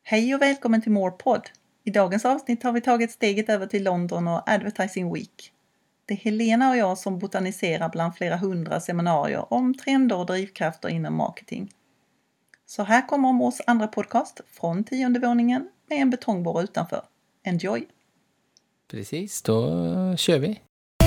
Hej och välkommen till Morepod. I dagens avsnitt har vi tagit steget över till London och Advertising Week. Det är Helena och jag som botaniserar bland flera hundra seminarier om trender och drivkrafter inom marketing. Så här kommer Mors andra podcast från 10:e våningen med en betongborr utanför. Enjoy! Precis, då kör vi.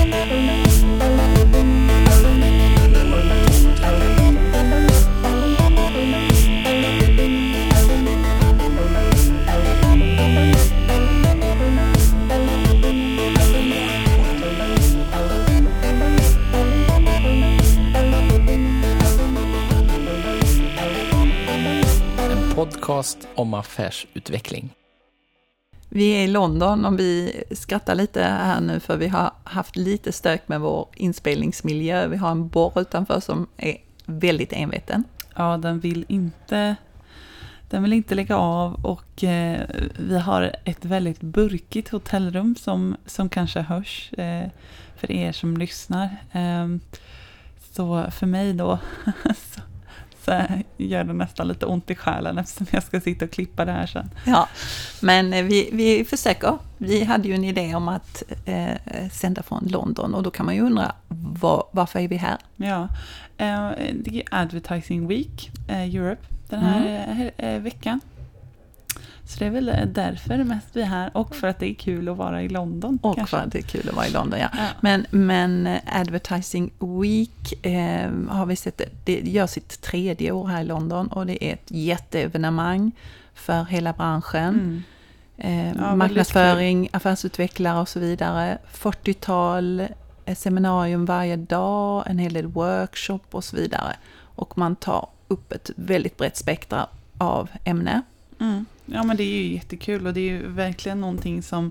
En podcast om affärsutveckling. Vi är i London och vi skrattar lite här nu för vi har haft lite stök med vår inspelningsmiljö. Vi har en borr utanför som är väldigt enveten. Ja, den vill inte lägga av och vi har ett väldigt burkigt hotellrum som kanske hörs för er som lyssnar. Så för mig då så gör det nästan lite ont i själen eftersom jag ska sitta och klippa det här sen. Ja, men vi försöker. Vi hade ju en idé om att sända från London och då kan man ju undra varför är vi här? Ja, det är Advertising Week Europe den här veckan. Så det är väl därför mest vi är här och för att det är kul att vara i London. Och kanske. för att det är kul att vara i London, ja. Men Advertising Week har vi sett, det gör sitt 3:e år här i London och det är ett jätteevenemang för hela branschen. Marknadsföring, affärsutvecklare och så vidare. 40-tal seminarium varje dag, en hel del workshop och så vidare. Och man tar upp ett väldigt brett spektra av ämne. Mm. Ja, men det är ju jättekul och det är ju verkligen någonting som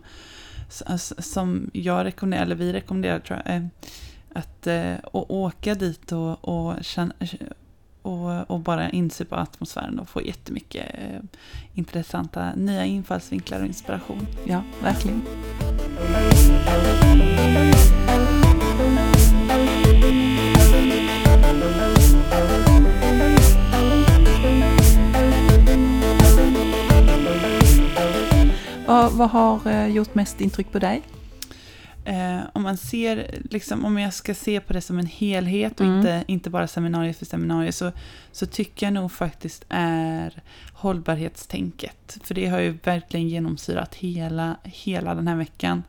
jag rekommenderar, eller vi rekommenderar tror jag, att åka dit och bara inse på atmosfären och få jättemycket intressanta nya infallsvinklar och inspiration. Ja, verkligen. Vad har gjort mest intryck på dig? Om man ser, liksom, om jag ska se på det som en helhet och inte bara seminarier för seminarier så tycker jag nog faktiskt är hållbarhetstänket. För det har ju verkligen genomsyrat hela den här veckan.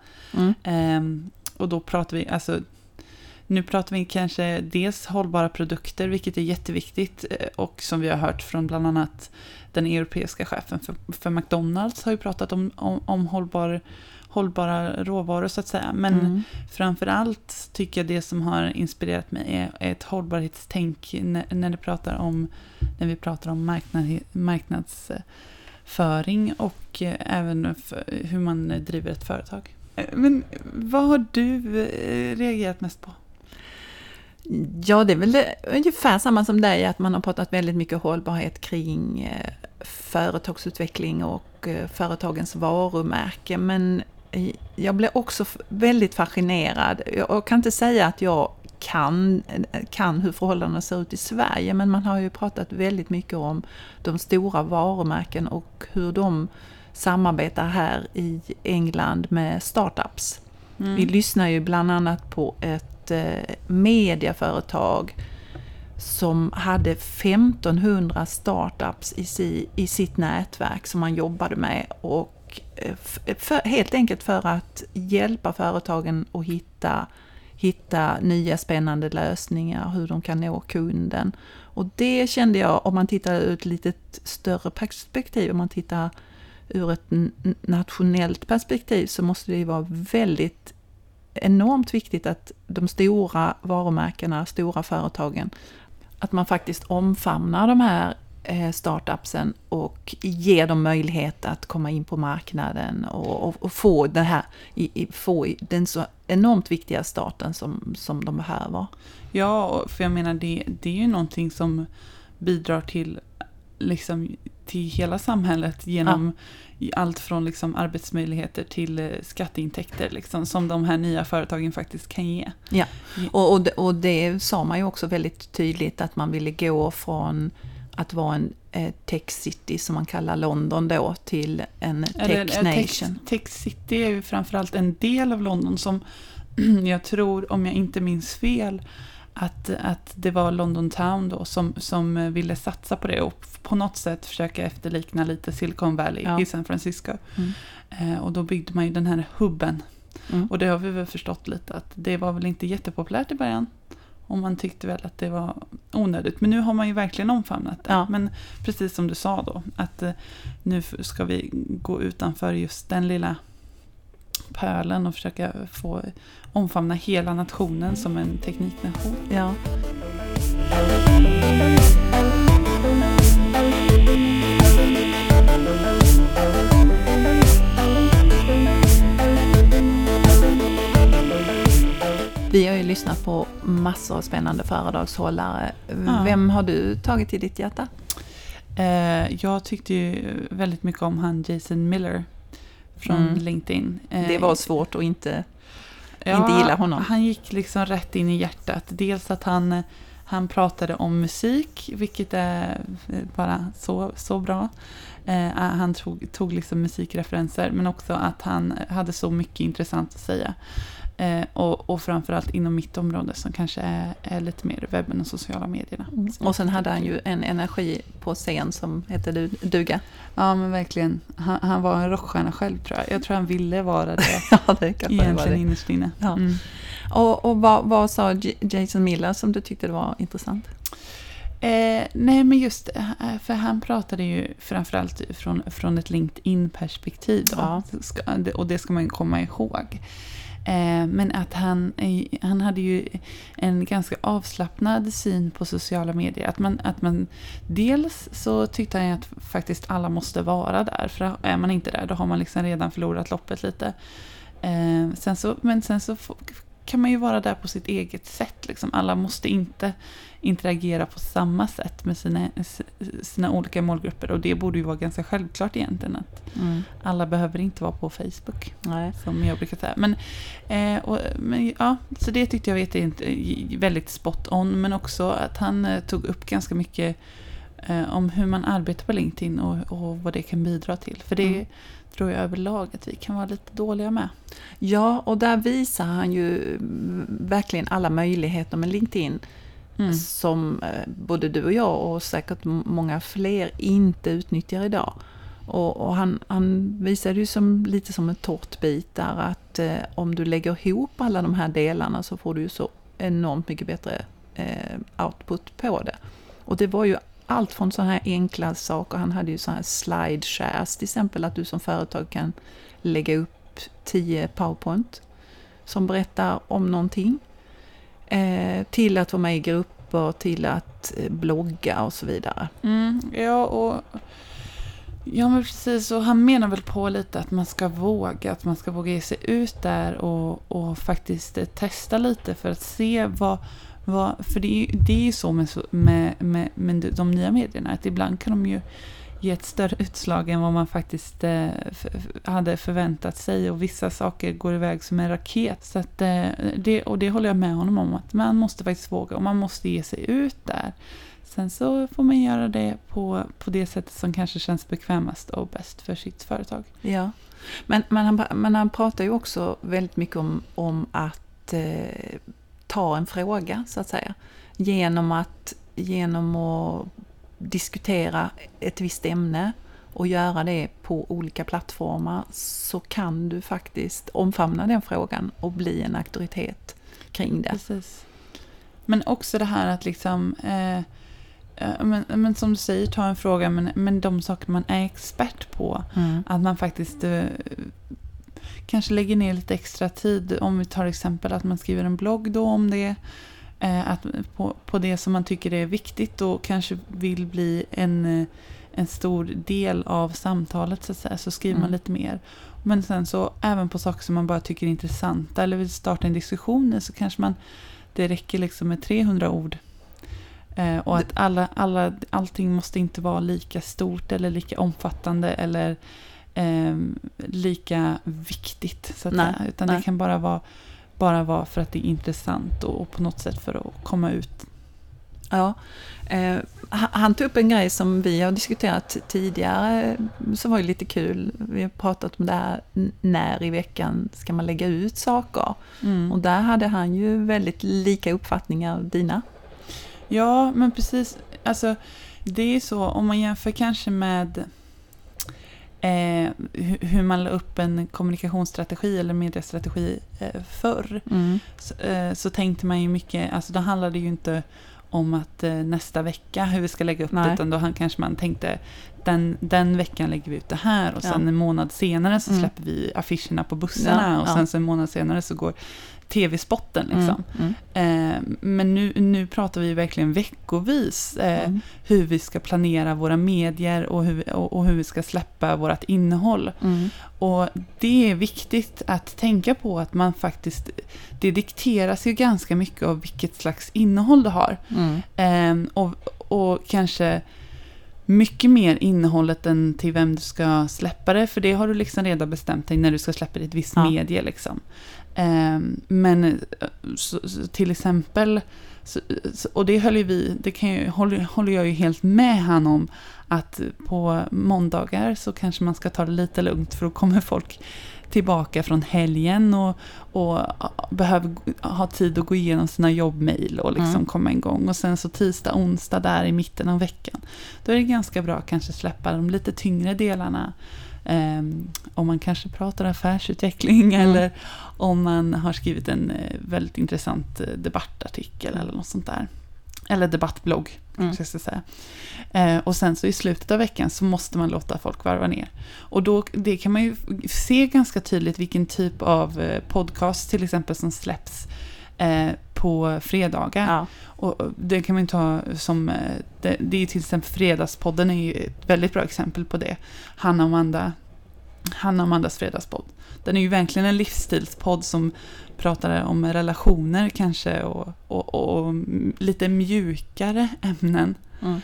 Och då pratar vi, nu pratar vi kanske dels hållbara produkter, vilket är jätteviktigt och som vi har hört från bland annat den europeiska chefen för McDonald's har ju pratat om hållbara råvaror så att säga. Men framförallt tycker jag det som har inspirerat mig är ett hållbarhetstänk när vi pratar om marknadsföring och även hur man driver ett företag. Men vad har du reagerat mest på? Ja, det är väl ungefär samma som dig, att man har pratat väldigt mycket hållbarhet kring företagsutveckling och företagens varumärke. Men jag blev också väldigt fascinerad. Jag kan inte säga att jag kan hur förhållandena ser ut i Sverige, men man har ju pratat väldigt mycket om de stora varumärken och hur de samarbetar här i England med startups. Vi lyssnar ju bland annat på ett mediaföretag som hade 1500 startups i sitt nätverk som man jobbade med och helt enkelt för att hjälpa företagen att hitta nya spännande lösningar, hur de kan nå kunden. Och det kände jag, om man tittar ur ett lite större perspektiv, om man tittar ur ett nationellt perspektiv, så måste det vara väldigt enormt viktigt att de stora varumärkena, stora företagen, att man faktiskt omfamnar de här startupsen och ger dem möjlighet att komma in på marknaden och få den så enormt viktiga starten som de behöver. Ja, för jag menar det är ju någonting som bidrar till hela samhället genom allt från liksom arbetsmöjligheter till skatteintäkter liksom, som de här nya företagen faktiskt kan ge. Ja, och det sa man ju också väldigt tydligt, att man ville gå från att vara Tech City som man kallar London då till en Tech Nation. Tech City är ju framförallt en del av London som jag tror, om jag inte minns fel, att det var London Town då som ville satsa på det och på något sätt försöka efterlikna lite Silicon Valley i San Francisco. Och då byggde man ju den här hubben. Och det har vi väl förstått lite att det var väl inte jättepopulärt i början. Och man tyckte väl att det var onödigt. Men nu har man ju verkligen omfamnat det. Ja. Men precis som du sa då, att nu ska vi gå utanför just den lilla pölen och försöka få omfamna hela nationen som en tekniknation. Ja. Vi har ju lyssnat på massor av spännande föredragshållare. Vem har du tagit i ditt hjärta? Jag tyckte ju väldigt mycket om han Jason Miller från LinkedIn. Det var svårt att inte gilla honom. Han gick liksom rätt in i hjärtat. Dels att han pratade om musik, vilket är bara så bra. Han tog liksom musikreferenser, men också att han hade så mycket intressant att säga. Och framförallt inom mitt område som kanske är lite mer webben och sociala medierna. Och sen hade han ju en energi på scen som hette duga. Ja, men verkligen. Han var en rockstjärna själv, tror jag. Jag tror han ville vara det. Ja, det kan egentligen innerst inne. Ja. Och vad sa Jason Miller som du tyckte det var intressant? Nej, men just för han pratade ju framförallt från ett LinkedIn-perspektiv då. Ja. Och det ska man komma ihåg. Men att han hade ju en ganska avslappnad syn på sociala medier. Att man dels så tyckte han att faktiskt alla måste vara där. För är man inte där, då har man liksom redan förlorat loppet lite. Sen så kan man ju vara där på sitt eget sätt. Liksom. Alla måste inte interagera på samma sätt med sina olika målgrupper. Och det borde ju vara ganska självklart egentligen. Att alla behöver inte vara på Facebook. Nej. Som jag brukar säga. Men ja, så det tyckte jag väldigt spot on. Men också att han tog upp ganska mycket om hur man arbetar på LinkedIn och vad det kan bidra till. För det tror jag överlag att vi kan vara lite dåliga med. Ja, och där visar han ju verkligen alla möjligheter med LinkedIn som både du och jag och säkert många fler inte utnyttjar idag. Och han visade ju lite som en tårtbit där att om du lägger ihop alla de här delarna så får du ju så enormt mycket bättre output på det. Och det var ju allt från så här enkla saker. Han hade ju så här slide shares till exempel, att du som företag kan lägga upp 10 PowerPoint som berättar om någonting. Till att vara med i grupper, till att blogga och så vidare. Ja, men precis. Och han menar väl på lite att man ska våga ge sig ut där och faktiskt testa lite för att se vad för det är ju så med de nya medierna, att ibland kan de ju ge ett större utslag än vad man faktiskt hade förväntat sig, och vissa saker går iväg som en raket. Så att det håller jag med honom om, att man måste faktiskt våga och man måste ge sig ut där. Sen så får man göra det på det sättet som kanske känns bekvämast och bäst för sitt företag. Ja, men han pratar ju också väldigt mycket om att ta en fråga så att säga. Genom att diskutera ett visst ämne och göra det på olika plattformar, så kan du faktiskt omfamna den frågan och bli en auktoritet kring det. Precis. Men också det här att liksom men som du säger, ta en fråga, men de saker man är expert på, att man faktiskt kanske lägger ner lite extra tid. Om vi tar exempel att man skriver en blogg då om det, att på det som man tycker är viktigt och kanske vill bli en stor del av samtalet, så att säga, så skriver man lite mer. Men sen så även på saker som man bara tycker är intressanta eller vill starta en diskussion, så kanske det räcker liksom med 300 ord. Och att allting måste inte vara lika stort eller lika omfattande eller lika viktigt, så att säga, utan det kan bara vara för att det är intressant och på något sätt för att komma ut. Ja, han tog upp en grej som vi har diskuterat tidigare som var ju lite kul. Vi har pratat om det här, när i veckan ska man lägga ut saker. Och där hade han ju väldigt lika uppfattningar dina. Ja, men precis. Alltså, det är så, om man jämför kanske med hur man la upp en kommunikationsstrategi eller mediestrategi förr. Så tänkte man ju mycket, alltså då handlade det ju inte om att nästa vecka hur vi ska lägga upp det, utan då kanske man tänkte den veckan lägger vi ut det här och sen en månad senare så släpper vi affischerna på bussarna och sen så en månad senare så går tv-spotten liksom. Men nu pratar vi verkligen veckovis hur vi ska planera våra medier och hur vi ska släppa vårt innehåll. Och det är viktigt att tänka på att man faktiskt, det dikteras ju ganska mycket av vilket slags innehåll du har. Och kanske mycket mer innehållet än till vem du ska släppa det, för det har du liksom redan bestämt dig när du ska släppa det i ett visst medie liksom. Men så, till exempel och det håller jag ju helt med han om, att på måndagar så kanske man ska ta det lite lugnt, för då kommer folk tillbaka från helgen och behöver ha tid att gå igenom sina jobbmail och liksom komma igång. Och sen så tisdag, onsdag där i mitten av veckan, då är det ganska bra kanske släppa de lite tyngre delarna. Om man kanske pratar affärsutveckling eller om man har skrivit en väldigt intressant debattartikel eller något sånt där. Eller debattblogg, ska jag säga. Och sen så i slutet av veckan så måste man låta folk varva ner. Och då, det kan man ju se ganska tydligt vilken typ av podcast till exempel som släpps på fredagar. Ja. Och det kan man ju ta som, det är till exempel Fredagspodden är ju ett väldigt bra exempel på det. Hanna och Amandas fredagspodd. Den är ju verkligen en livsstilspodd som pratar om relationer kanske och lite mjukare ämnen.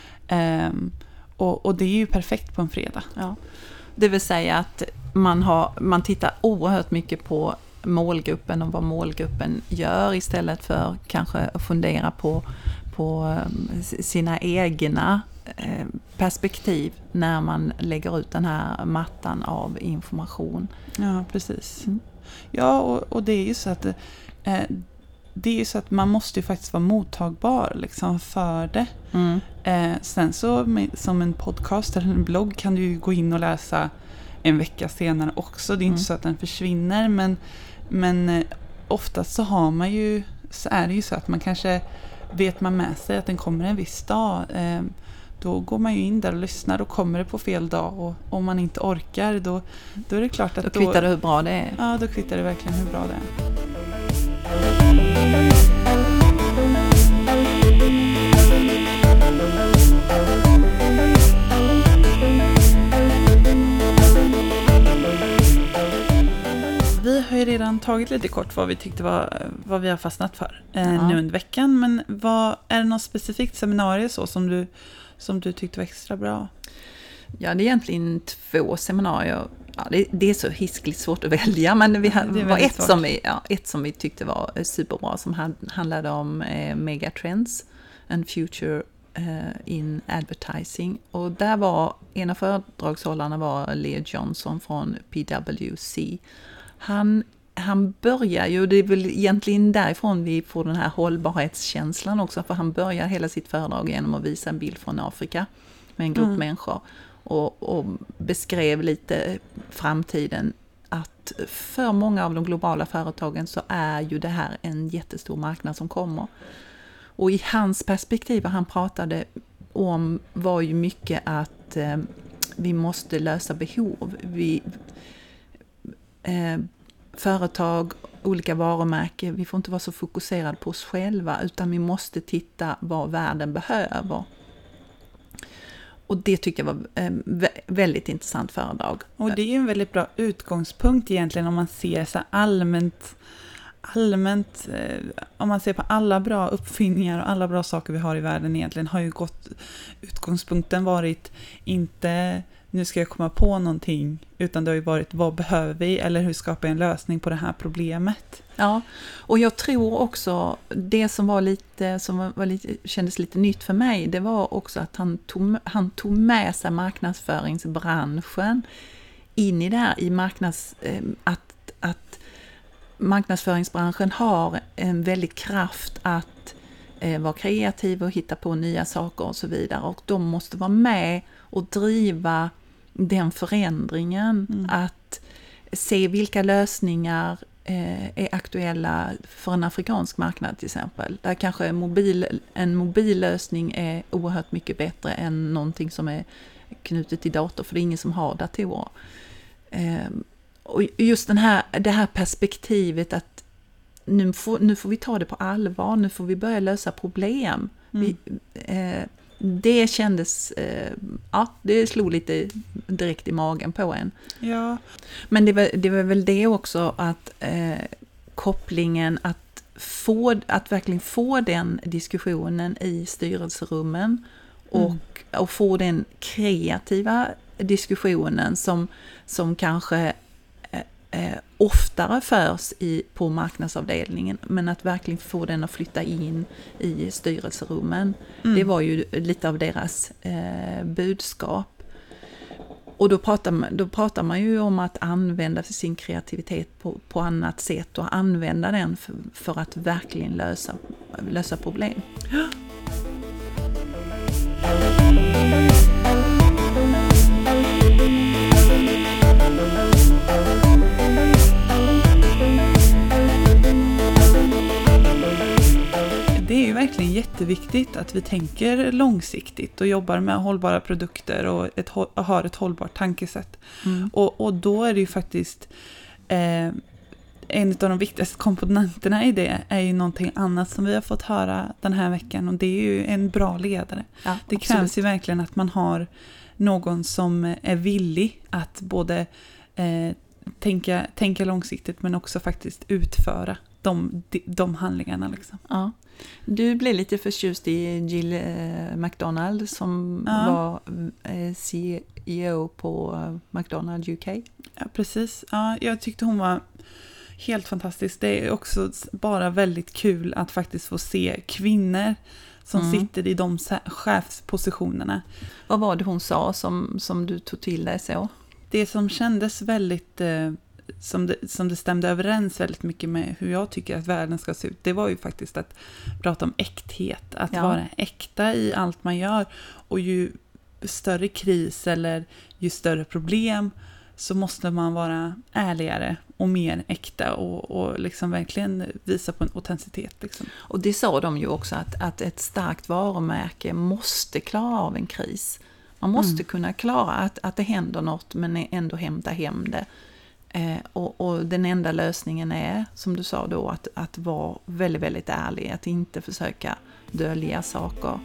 Och det är ju perfekt på en fredag. Ja. Det vill säga att man tittar oerhört mycket på målgruppen och vad målgruppen gör istället för kanske att fundera på sina egna perspektiv när man lägger ut den här mattan av information. Ja, precis. Ja, och det är ju så att det är ju så att man måste ju faktiskt vara mottagbar liksom för det. Sen så som en podcast eller en blogg kan du ju gå in och läsa en vecka senare också. Det är inte så att den försvinner, men oftast så är det ju så att man kanske vet man med sig att den kommer en viss dag. Då går man ju in där och lyssnar, då kommer det på fel dag, och om man inte orkar då är det klart att då kvittar det hur bra det är. Ja, då kvittar det verkligen hur bra det är. Vi har ju redan tagit lite kort vad vi tyckte vad vi har fastnat för nu under veckan, men är det något specifikt seminarium så som du tyckte var extra bra? Ja, det är egentligen 2 seminarier. Ja, det är så hiskligt svårt att välja, men det var ett som vi tyckte var superbra, som handlade om megatrends and future in advertising. Och där var en av föredragshållarna var Leo Johnson från PwC. Han börjar ju, det är väl egentligen därifrån vi får den här hållbarhetskänslan också, för han börjar hela sitt föredrag genom att visa en bild från Afrika med en grupp människor och beskrev lite framtiden, att för många av de globala företagen så är ju det här en jättestor marknad som kommer. Och i hans perspektiv, han pratade om, var ju mycket att vi måste lösa behov. Företag, olika varumärken, vi får inte vara så fokuserade på oss själva, utan vi måste titta vad världen behöver. Och det tyckte jag var väldigt intressant föredrag. Och det är en väldigt bra utgångspunkt egentligen, om man ser så allmänt om man ser på alla bra uppfinningar och alla bra saker vi har i världen, egentligen har ju utgångspunkten varit inte nu ska jag komma på någonting, utan det har ju varit vad behöver vi eller hur skapar jag en lösning på det här problemet. Ja, och jag tror också det som var lite kändes lite nytt för mig, det var också att han tog med sig marknadsföringsbranschen in i det här, i att marknadsföringsbranschen har en väldig kraft att vara kreativ och hitta på nya saker och så vidare, och de måste vara med och driva den förändringen, att se vilka lösningar är aktuella för en afrikansk marknad till exempel. Där kanske en mobillösning är oerhört mycket bättre än någonting som är knutet till dator, för det är ingen som har datorer. Och just det här perspektivet att nu får vi ta det på allvar, nu får vi börja lösa problem. Det kändes, det slog lite direkt i magen på en. Ja. Men det var väl det också, att kopplingen att verkligen få den diskussionen i styrelserummen och få den kreativa diskussionen som kanske oftare förs på marknadsavdelningen, men att verkligen få den att flytta in i styrelserummen. Det var ju lite av deras budskap. Och då pratar man ju om att använda sin kreativitet på annat sätt och använda den för att verkligen lösa problem. Det är ju verkligen jätteviktigt att vi tänker långsiktigt och jobbar med hållbara produkter och har ett hållbart tankesätt. Och då är det ju faktiskt en av de viktigaste komponenterna i det är ju någonting annat som vi har fått höra den här veckan, och det är ju en bra ledare. Ja, det krävs ju verkligen att man har någon som är villig att både tänka långsiktigt men också faktiskt utföra de handlingarna liksom. Ja. Du blev lite förtjust i Jill McDonald som var CEO på McDonald UK. Ja, precis. Ja, jag tyckte hon var helt fantastisk. Det är också bara väldigt kul att faktiskt få se kvinnor som sitter i de chefspositionerna. Vad var det hon sa som du tog till dig så? Det som kändes väldigt som det stämde överens väldigt mycket med hur jag tycker att världen ska se ut, det var ju faktiskt att prata om äkthet, att vara äkta i allt man gör, och ju större kris eller ju större problem så måste man vara ärligare och mer äkta och liksom verkligen visa på en autenticitet liksom. Och det sa de ju också, att ett starkt varumärke måste klara av en kris. Man måste kunna klara att det händer något men ändå hämta hem det. Och den enda lösningen är, som du sa då, att vara väldigt, väldigt ärlig, att inte försöka dölja saker.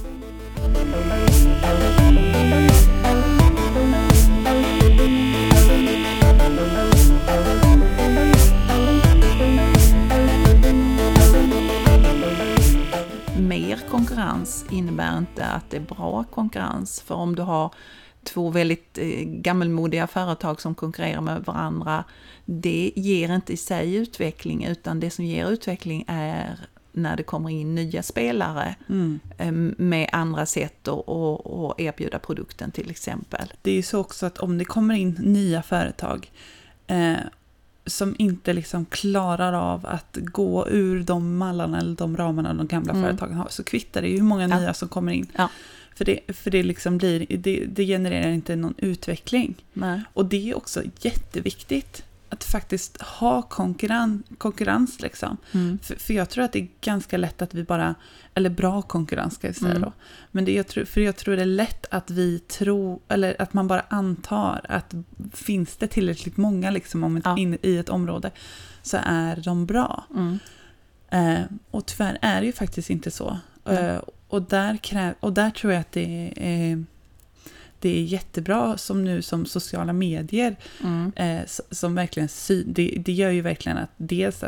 Mer konkurrens innebär inte att det är bra konkurrens, för om du har två väldigt gammelmodiga företag som konkurrerar med varandra, det ger inte i sig utveckling, utan det som ger utveckling är när det kommer in nya spelare med andra sätt att erbjuda produkten till exempel. Det är ju så också att om det kommer in nya företag som inte liksom klarar av att gå ur de mallarna eller de ramarna de gamla företagen har, så kvittar det ju hur många nya som kommer in. Ja. För det liksom det genererar inte någon utveckling. Nej. Och det är också jätteviktigt att faktiskt ha konkurrens liksom. För jag tror att det är ganska lätt att vi bara, eller bra konkurrens ska jag säga då. Men jag tror det är lätt att vi tror, eller att man bara antar att finns det tillräckligt många liksom in i ett område så är de bra. Och tyvärr är det ju faktiskt inte så. Och där tror jag att det är jättebra som sociala medier som verkligen det gör ju verkligen att dels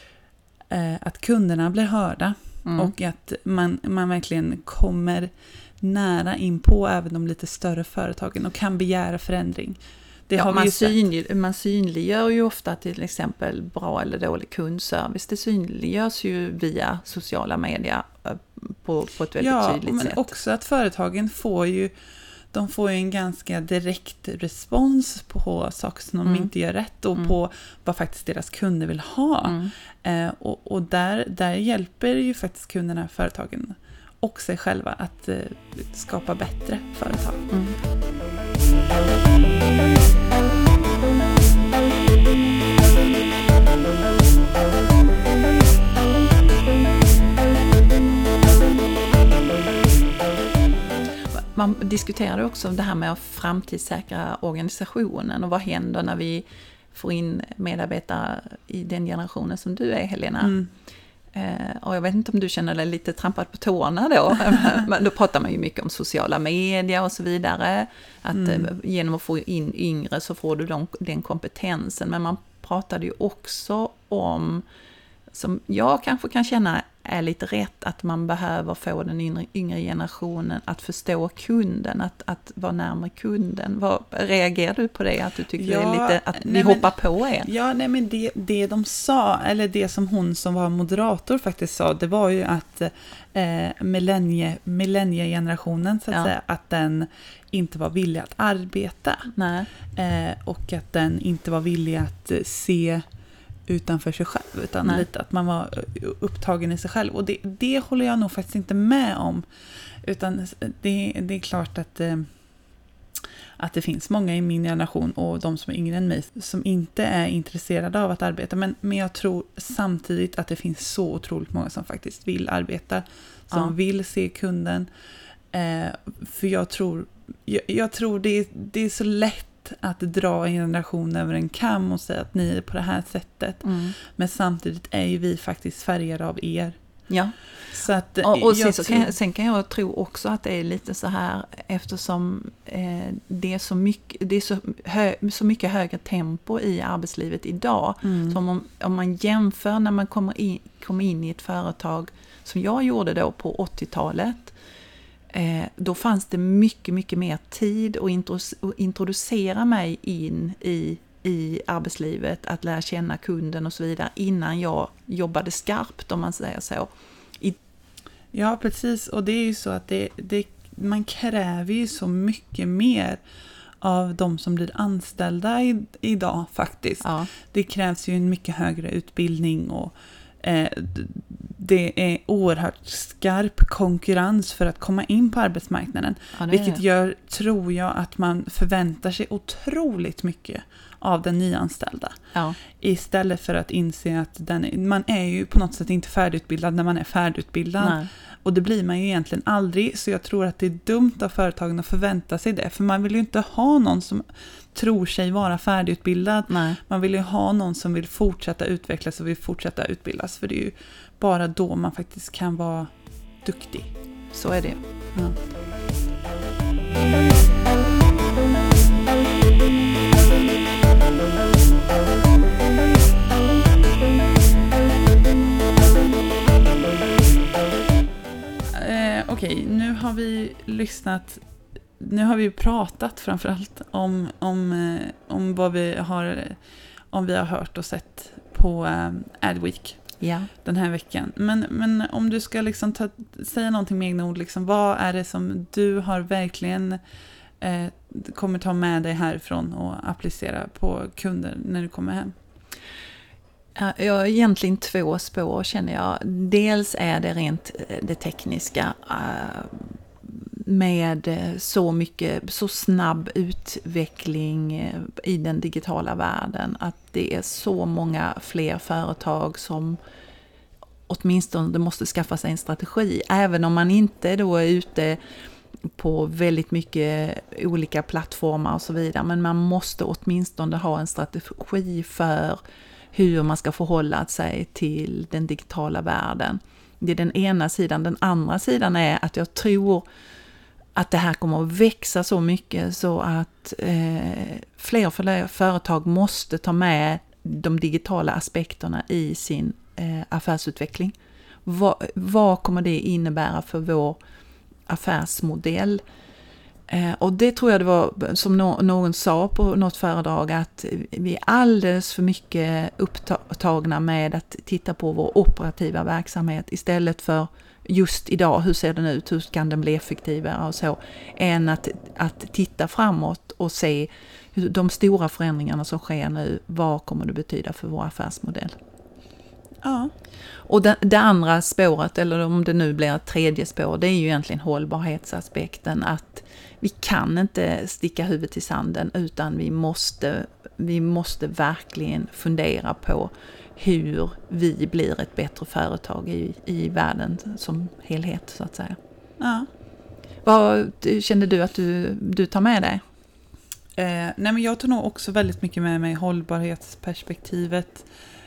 att kunderna blir hörda och att man verkligen kommer nära in på även de lite större företagen och kan begära förändring. Det har vi ju man synliggör ju ofta till exempel bra eller dålig kundservice. Det synliggörs ju via sociala medier på ett väldigt tydligt sätt. Men också att företagen får ju en ganska direkt respons på saker som de inte gör rätt och på vad faktiskt deras kunder vill ha. Och där hjälper ju faktiskt kunderna, företagen och sig själva att skapa bättre företag. Man diskuterade också det här med att framtidssäkra organisationen och vad händer när vi får in medarbetare i den generationen som du är, Helena. Och jag vet inte om du känner dig lite trampad på tårna då. Men då pratar man ju mycket om sociala medier och så vidare. Att genom att få in yngre så får du den kompetensen. Men man pratade ju också om, som jag kanske kan känna är lite rätt, att man behöver få den yngre generationen att förstå kunden, att vara närmare kunden. Vad reagerar du på det? Att du tycker det är lite att vi hoppar på er? Ja, nej, men det de sa, eller det som hon som var moderator faktiskt sa, det var ju att millenniegenerationen så att säga, att den inte var villig att arbeta. Nej. Och att den inte var villig att se utanför sig själv, utan lite att man var upptagen i sig själv. Och det håller jag nog faktiskt inte med om. Utan det är klart att det finns många i min generation och de som är yngre än mig som inte är intresserade av att arbeta. Men jag tror samtidigt att det finns så otroligt många som faktiskt vill arbeta, som vill se kunden. För jag tror det är så lätt att dra en generation över en kam och säga att ni är på det här sättet. Men samtidigt är ju vi faktiskt färgade av er. Ja. Så att, sen kan jag tro också att det är lite så här, eftersom det är så mycket högre tempo i arbetslivet idag. Så om man jämför när man kommer in i ett företag som jag gjorde då på 80-talet, då fanns det mycket, mycket mer tid att introducera mig in i arbetslivet, att lära känna kunden och så vidare, innan jag jobbade skarpt, om man säger så. Ja, precis. Och det är ju så att man kräver ju så mycket mer av de som blir anställda idag faktiskt. Ja. Det krävs ju en mycket högre utbildning och det är oerhört skarp konkurrens för att komma in på arbetsmarknaden. Ja, vilket gör, tror jag, att man förväntar sig otroligt mycket av den nyanställda. Ja. Istället för att inse att man är ju på något sätt inte färdigutbildad när man är färdigutbildad. Nej. Och det blir man ju egentligen aldrig. Så jag tror att det är dumt av företagen att förvänta sig det. För man vill ju inte ha någon som tror sig vara färdigutbildad. Nej. Man vill ju ha någon som vill fortsätta utvecklas och vill fortsätta utbildas. För det är ju bara då man faktiskt kan vara duktig. Så är det. Ja. Okej, nu har vi lyssnat. Nu har vi pratat framförallt om vad vi har hört och sett på Adweek den här veckan. Men om du ska liksom säga någonting med egna ord, liksom, vad är det som du har verkligen kommer ta med dig härifrån och applicera på kunder när du kommer hem? Jag har egentligen 2 spår, känner jag. Dels är det rent det tekniska med så snabb utveckling i den digitala världen, att det är så många fler företag som åtminstone måste skaffa sig en strategi. Även om man inte då är ute på väldigt mycket olika plattformar och så vidare, men man måste åtminstone ha en strategi för hur man ska förhålla sig till den digitala världen. Det är den ena sidan. Den andra sidan är att jag tror att det här kommer att växa så mycket så att fler och fler företag måste ta med de digitala aspekterna i sin affärsutveckling. Vad kommer det innebära för vår affärsmodell. Och det tror jag det var som någon sa på något föredrag, att vi är alldeles för mycket upptagna med att titta på vår operativa verksamhet istället för just idag, hur ser den ut, hur kan den bli effektivare och så, än att titta framåt och se de stora förändringarna som sker nu, vad kommer det betyda för vår affärsmodell. Ja. Och det andra spåret, eller om det nu blir ett tredje spår, det är ju egentligen hållbarhetsaspekten, att vi kan inte sticka huvudet i sanden, utan vi måste verkligen fundera på hur vi blir ett bättre företag i världen som helhet, så att säga. Ja. Vad kände du att du tar med dig? Nej, men jag tar nog också väldigt mycket med mig hållbarhetsperspektivet.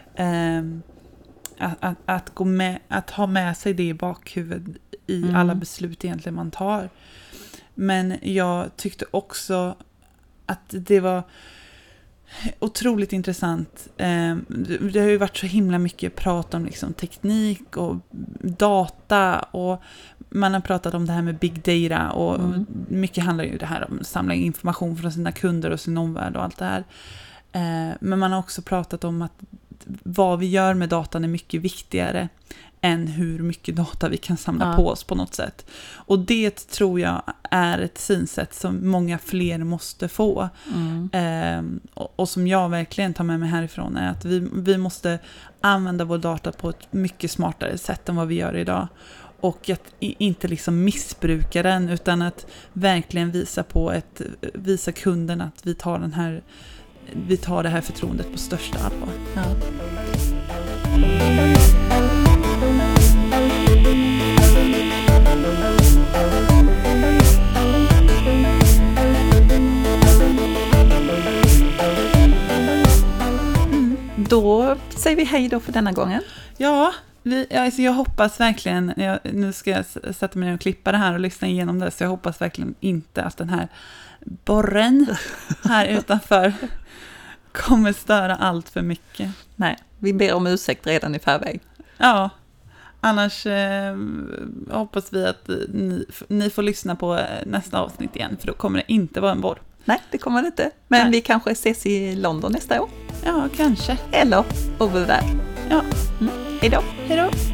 Att ha med sig det i bakhuvudet i alla beslut egentligen man tar. Men jag tyckte också att det var otroligt intressant. Det har ju varit så himla mycket prat om liksom teknik och data, och man har pratat om det här med big data, och mycket handlar ju det här om att samla information från sina kunder och sin omvärld och allt det här. Men man har också pratat om att vad vi gör med datan är mycket viktigare än hur mycket data vi kan samla på oss på något sätt. Och det tror jag är ett synsätt som många fler måste få. Och som jag verkligen tar med mig härifrån, är att vi måste använda vår data på ett mycket smartare sätt än vad vi gör idag. Och att inte liksom missbruka den, utan att verkligen visa kunden att vi tar det här förtroendet på största allvar. Ja. Då säger vi hej då för denna gången. Ja, jag hoppas verkligen, nu ska jag sätta mig ner och klippa det här och lyssna igenom det, så jag hoppas verkligen inte att den här borren här utanför kommer störa allt för mycket. Nej, vi ber om ursäkt redan i förväg. Ja, annars hoppas vi att ni får lyssna på nästa avsnitt igen, för då kommer det inte vara en borr. Nej, det kommer det inte. Men vi kanske ses i London nästa år. Ja, kanske. Eller over där. Ja. Hej då. Hej då.